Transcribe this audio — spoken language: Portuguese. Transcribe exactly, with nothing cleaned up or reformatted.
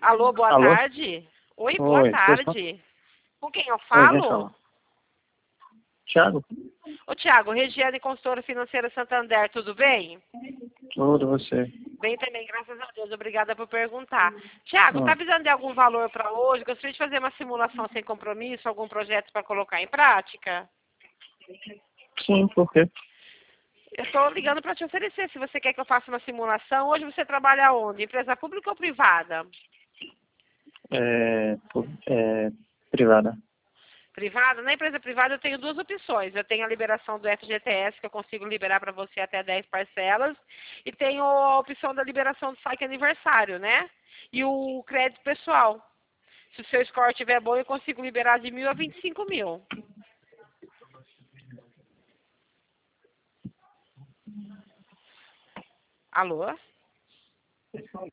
Alô, boa Alô? tarde. Oi, boa Oi, tarde. Com quem eu Oi, quem falo? fala? Thiago? Ô, Tiago, Regiane, consultora financeira Santander, tudo bem? Tudo, você? Bem também, graças a Deus. Obrigada por perguntar. Tiago, tá Ah, precisando de algum valor para hoje? Gostaria de fazer uma simulação sem compromisso, algum projeto para colocar em prática? sim, por quê? Eu estou ligando para te oferecer, se você quer que eu faça uma simulação. Hoje você trabalha onde? Empresa pública ou privada? É, pu- é privada. Privada? Na empresa privada eu tenho duas opções. Eu tenho a liberação do F G T S, que eu consigo liberar para você até dez parcelas. E tenho a opção da liberação do saque aniversário, né? E o crédito pessoal. Se o seu score estiver bom, eu consigo liberar de mil a vinte e cinco mil. Alô?